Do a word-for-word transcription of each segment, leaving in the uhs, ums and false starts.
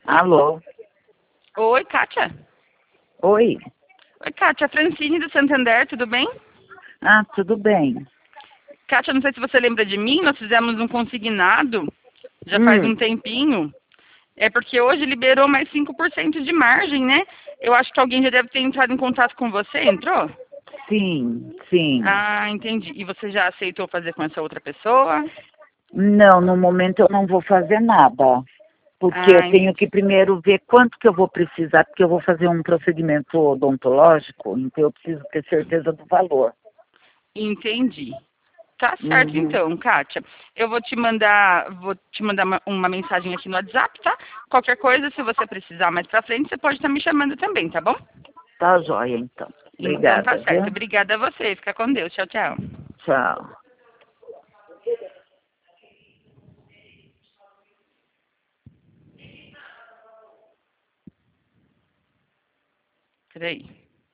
Alô? Oi, Kátia. Oi? Oi, Kátia. Francine do Santander, tudo bem? Ah, tudo bem. Kátia, não sei se você lembra de mim, nós fizemos um consignado já faz um Hum, tempinho. É porque hoje liberou mais cinco por cento de margem, né? Eu acho que alguém já deve ter entrado em contato com você, entrou? sim, sim. Ah, entendi. E você já aceitou fazer com essa outra pessoa? Não, no momento eu não vou fazer nada. Porque eu Ah, tenho que primeiro ver quanto que eu vou precisar, porque eu vou fazer um procedimento odontológico, então eu preciso ter certeza do valor. entendi. Tá certo Uhum. então, Kátia. Eu vou te mandar, vou te mandar uma, uma mensagem aqui no WhatsApp, tá? Qualquer coisa, se você precisar mais pra frente, você pode estar me chamando também, tá bom? Tá joia, então. Então tá Obrigada, certo. viu? Obrigada a você. Fica com Deus. Tchau, tchau. Tchau. Peraí.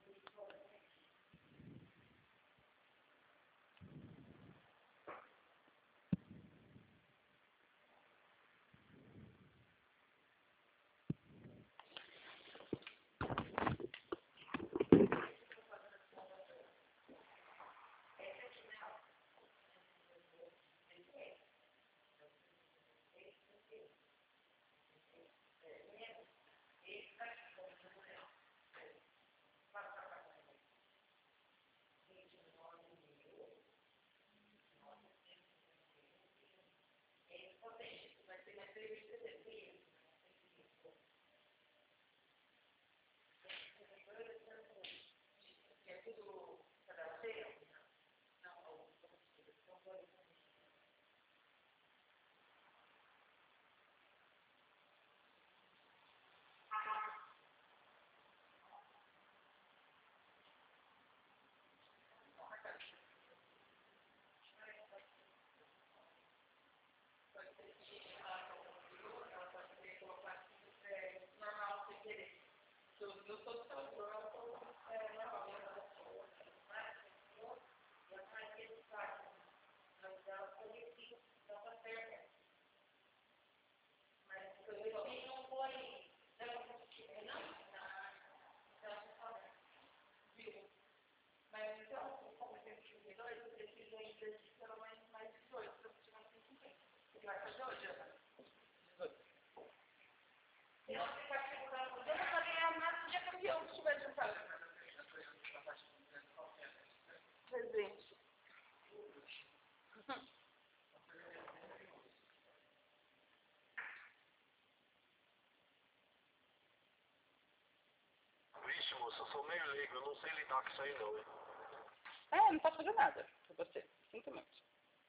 Vixe, moça, eu sou meio leigo, eu não sei lidar com isso aí não. É, não posso fazer nada por você. Sinto muito.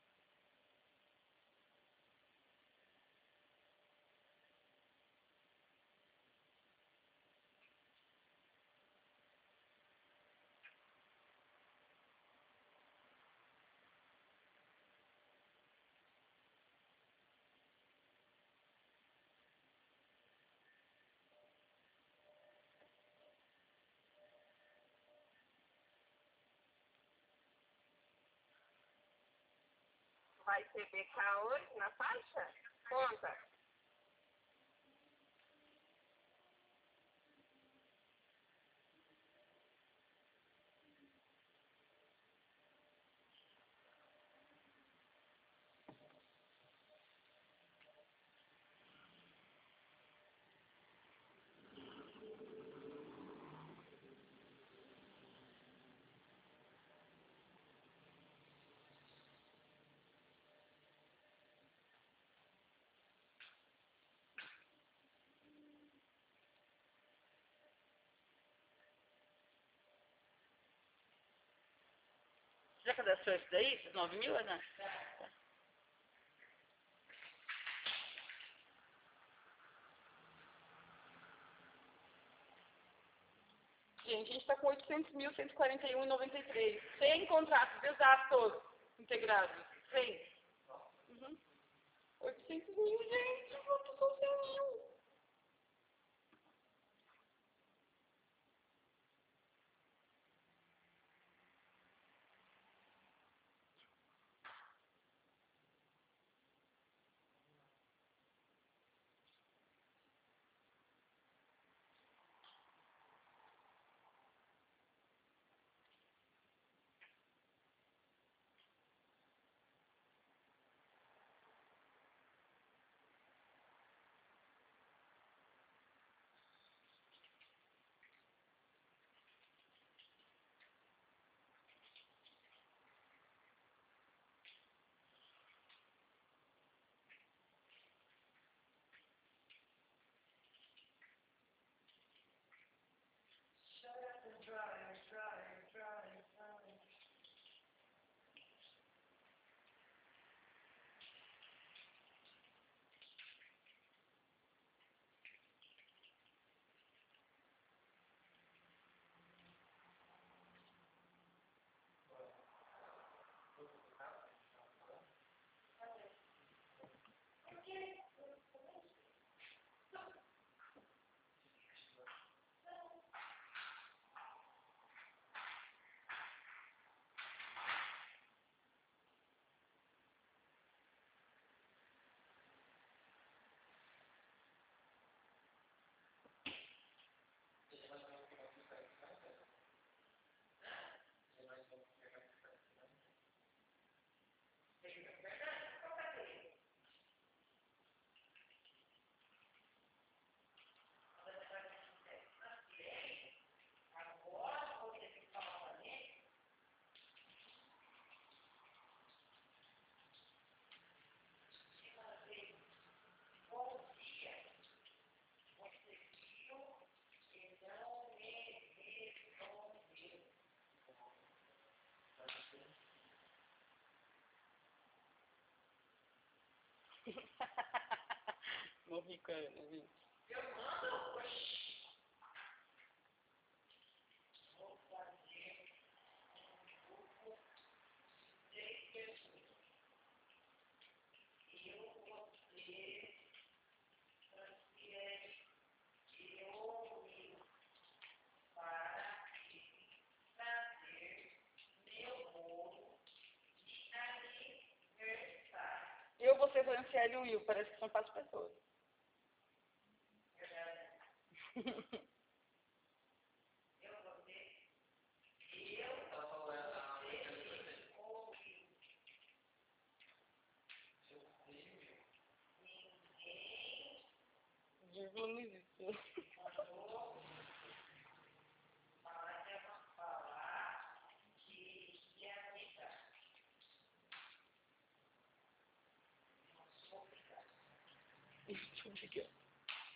Vai ter B K hoje na faixa? Conta. Você já cadastrou isso daí? Esses nove mil, Ana? Gente, a gente tá com oitocentos mil, cento e quarenta e um e noventa e três. Sem contratos exatos integrados. Sem. Uhum. oitocentos mil, gente. Quanto são cem mil? e o Will, parece que são quatro pessoas. Vírgula não existe. Deixa eu ver aqui, ó.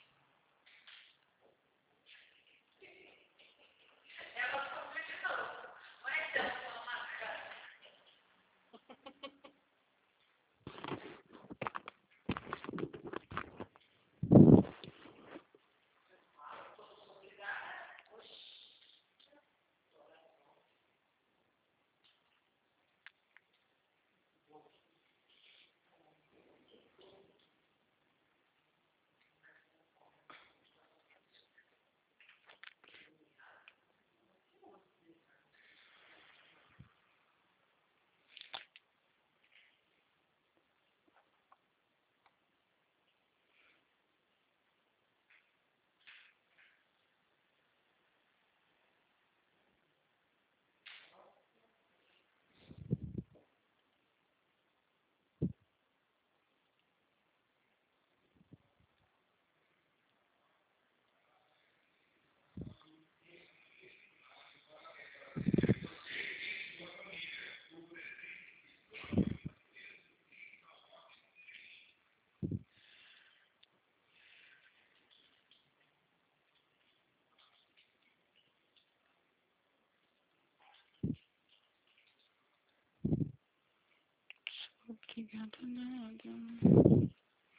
Obrigada, nada.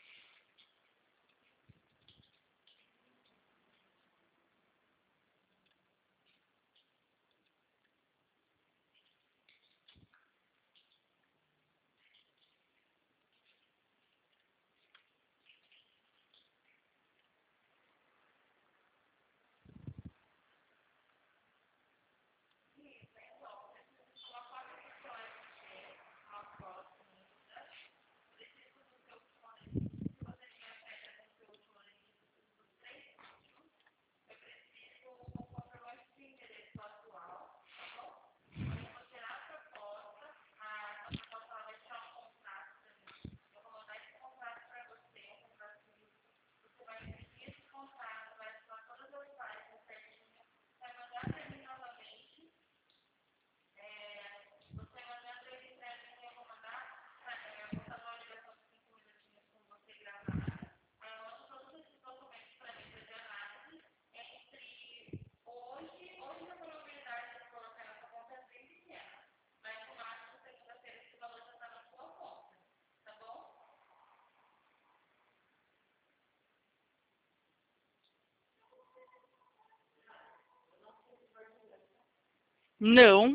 Não.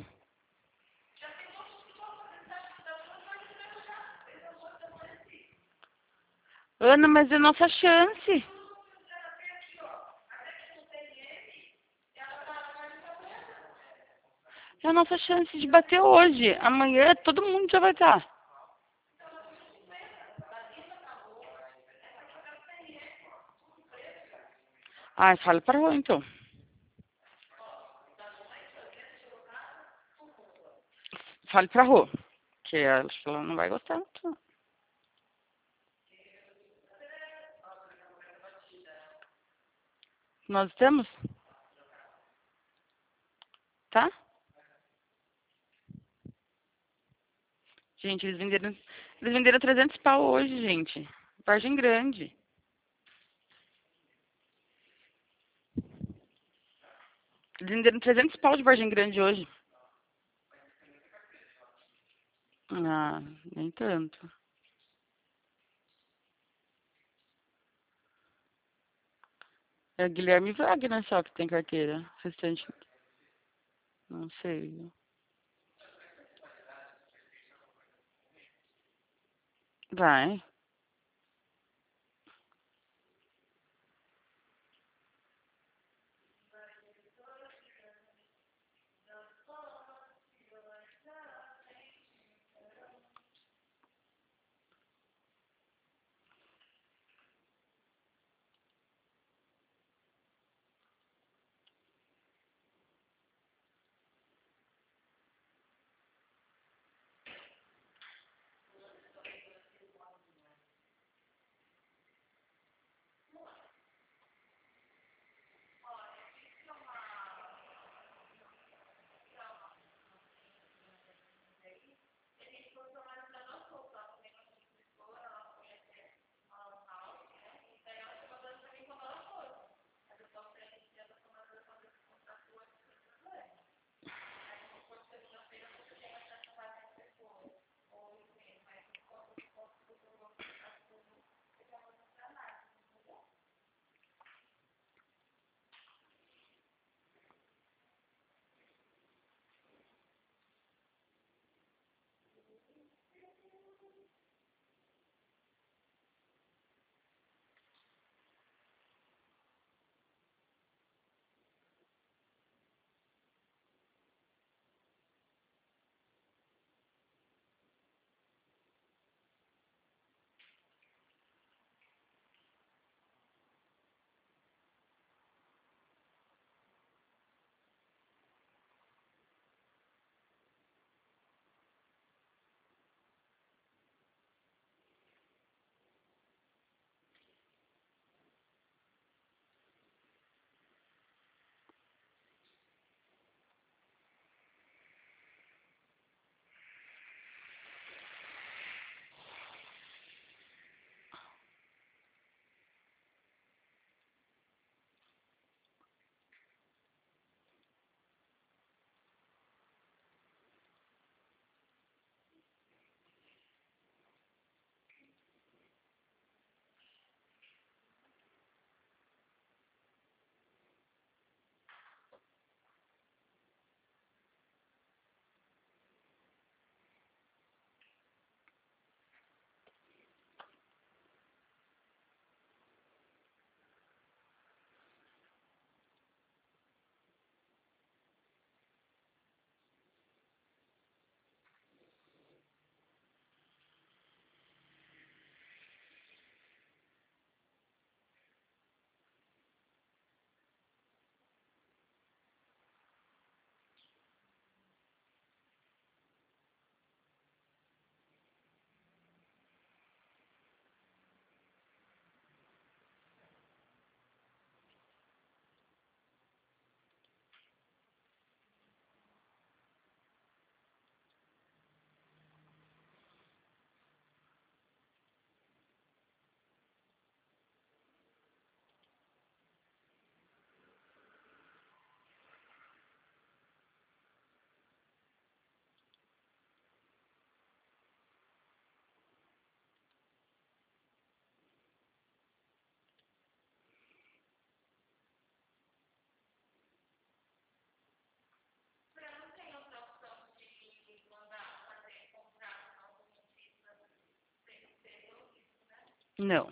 Ana, mas é nossa chance. É a nossa chance de bater hoje. Amanhã todo mundo já vai estar. Ai, fala pra Rô, então. Fale pra Rô. Que ela, acho que ela não vai gostar. Então. Nós estamos? Tá? Gente, eles venderam, eles venderam trezentos pau hoje, gente. Vargem Grande. Eles venderam trezentos pau de Vargem Grande hoje. Ah, nem tanto. É Guilherme Wagner só que tem carteira. O restante, não sei. Vai. Não.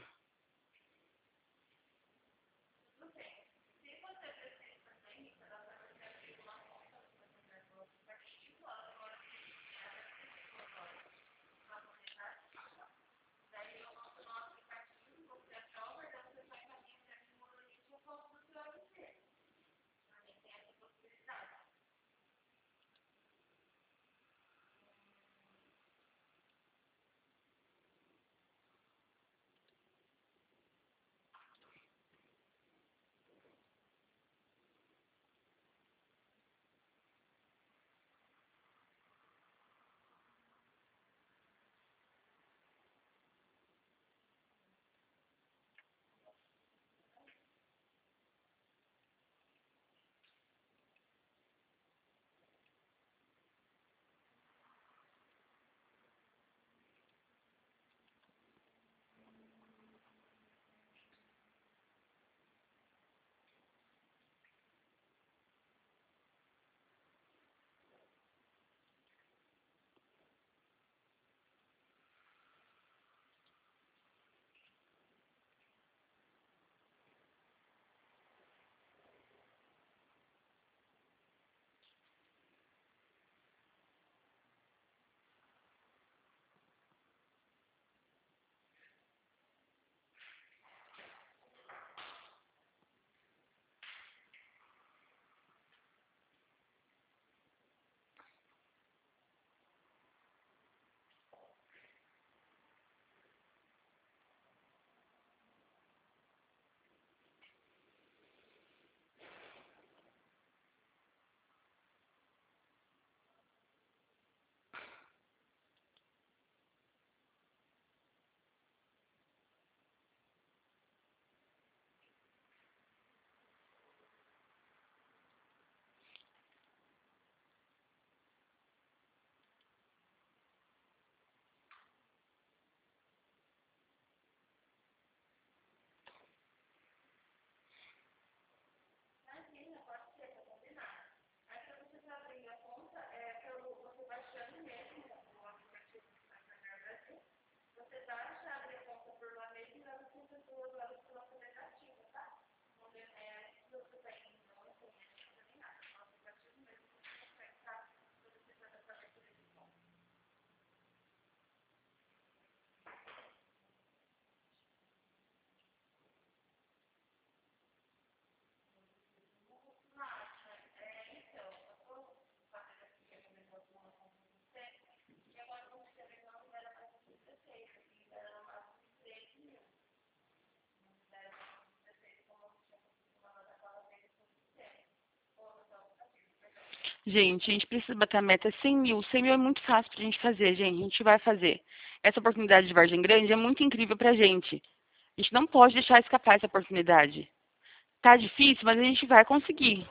Gente, a gente precisa bater a meta cem mil. cem mil é muito fácil pra gente fazer, gente. A gente vai fazer. Essa oportunidade de Vargem Grande é muito incrível pra gente. A gente não pode deixar escapar essa oportunidade. Tá difícil, mas a gente vai conseguir.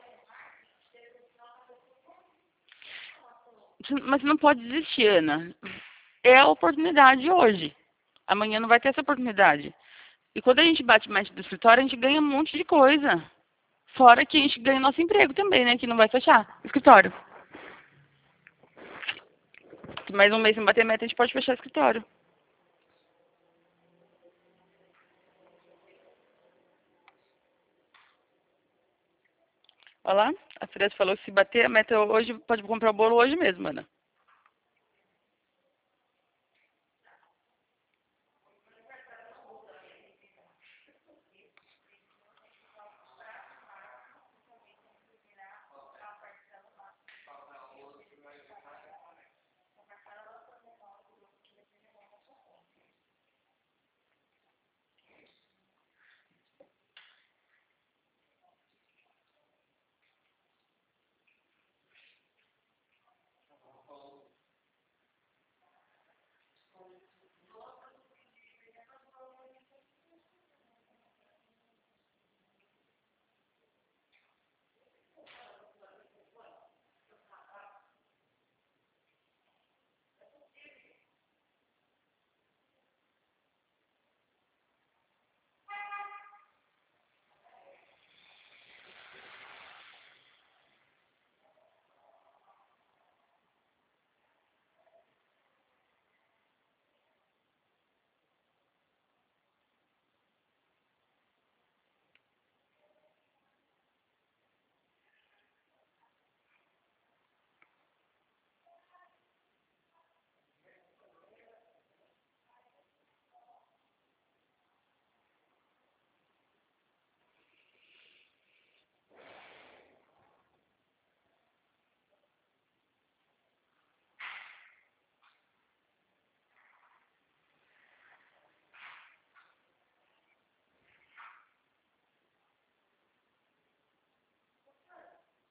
Mas não pode desistir, Ana. É a oportunidade hoje. Amanhã não vai ter essa oportunidade. E quando a gente bate mais do escritório, a gente ganha um monte de coisa. Fora que a gente ganha nosso emprego também, né? Que não vai fechar o escritório. Se mais um mês sem bater meta, a gente pode fechar o escritório. Olha lá, a Fred falou que se bater a meta hoje, pode comprar o bolo hoje mesmo, Ana.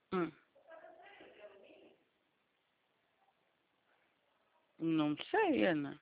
Hum. Não sei, Ana.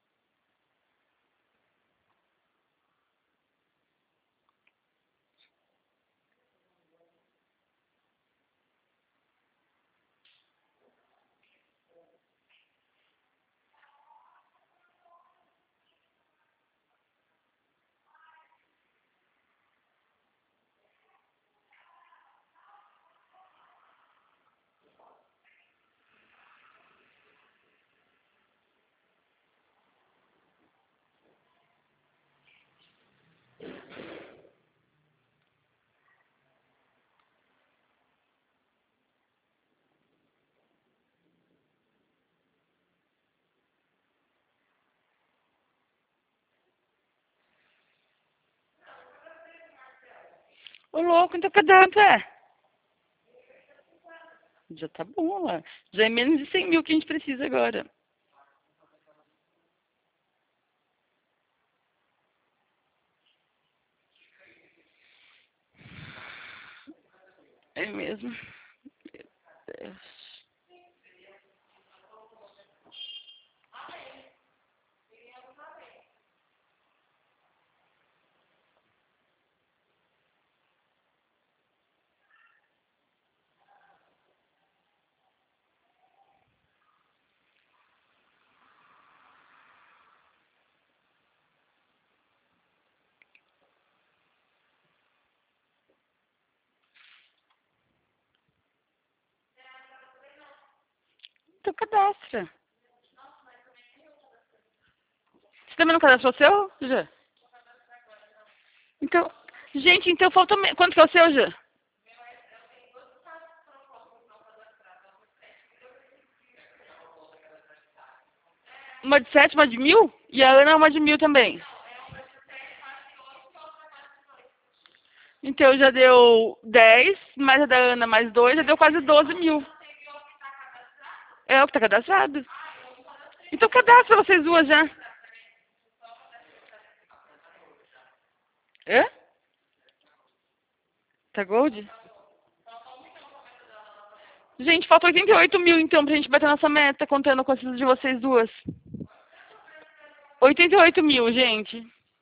Ô, louco, então cadê a pé? Já tá bom, lá. Já é menos de cem mil que a gente precisa agora. É mesmo. Meu Deus. Então cadastra. Você também não cadastrou o seu, já? Então, gente, então falta... me- Quanto que é o seu, já? Uma de sete, uma de mil? E a Ana uma de mil também. Então já deu dez, mais a da Ana mais dois, já deu quase doze mil. É o que tá cadastrado. Então cadastra vocês duas já. É? Tá gold? Gente, falta oitenta e oito mil então pra gente bater nossa meta, contando com essas de vocês duas. oitenta e oito mil, gente.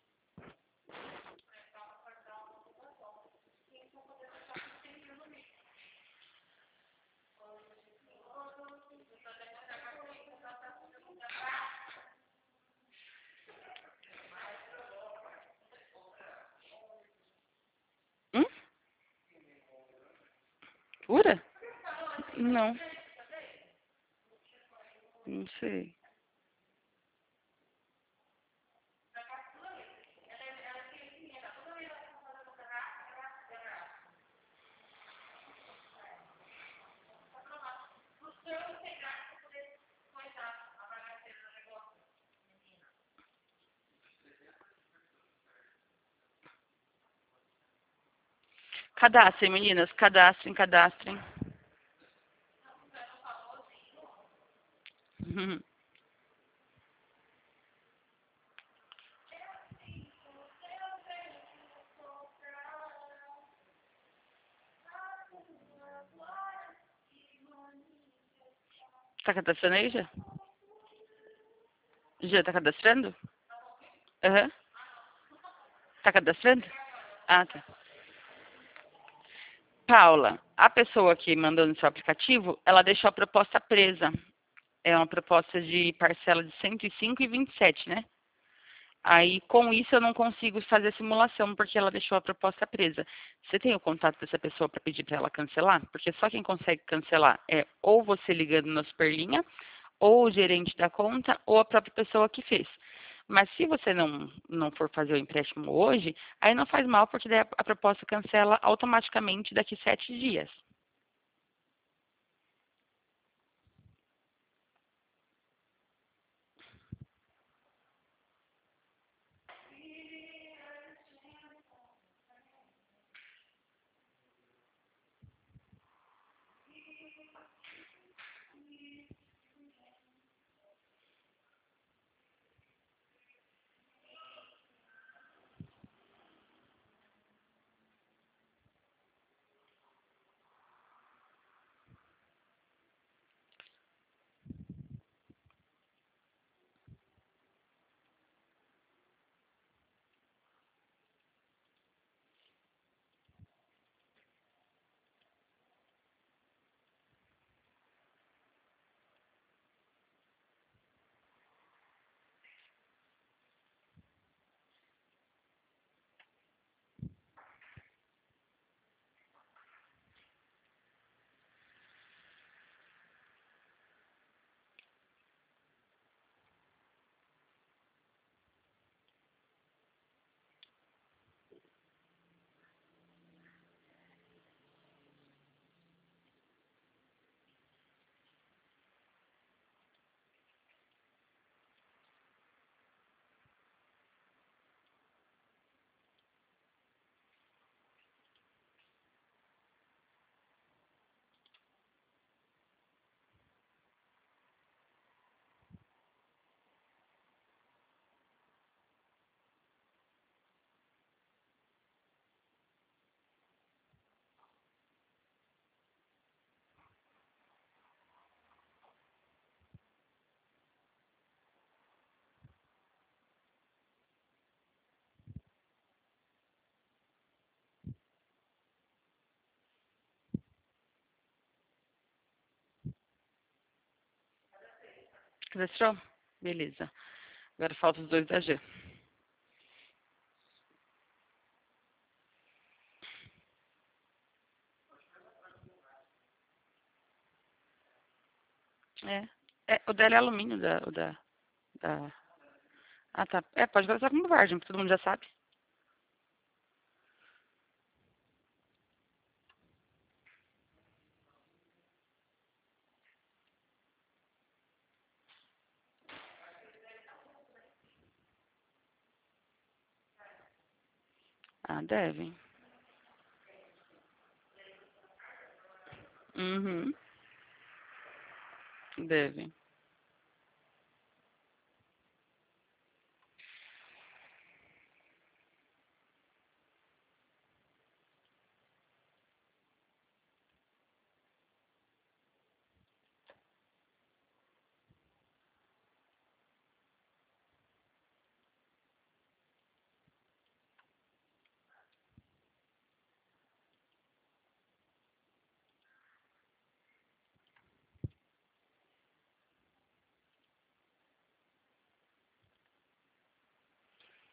Hum? Pura? Não. Não sei. Cadastrem, meninas. Cadastrem, cadastrem. Uhum. Tá cadastrando aí, já? Já tá cadastrando? Aham. Tá cadastrando? Ah, tá. Paula, a pessoa que mandou no seu aplicativo, ela deixou a proposta presa. É uma proposta de parcela de cento e cinco e vinte e sete, né? Aí, com isso, eu não consigo fazer a simulação, porque ela deixou a proposta presa. Você tem o contato dessa pessoa para pedir para ela cancelar? Porque só quem consegue cancelar é ou você ligando na Superlinha, ou o gerente da conta, ou a própria pessoa que fez. Mas se você não, não for fazer o empréstimo hoje, aí não faz mal, porque daí a, a proposta cancela automaticamente daqui sete dias. Cadastrou? Beleza. Agora falta os dois da G. É. É, o dela é alumínio, da, o da, da... Ah, tá. É, pode cadastrar como Vargem, todo mundo já sabe. Ah, devem. Uhum. Devem.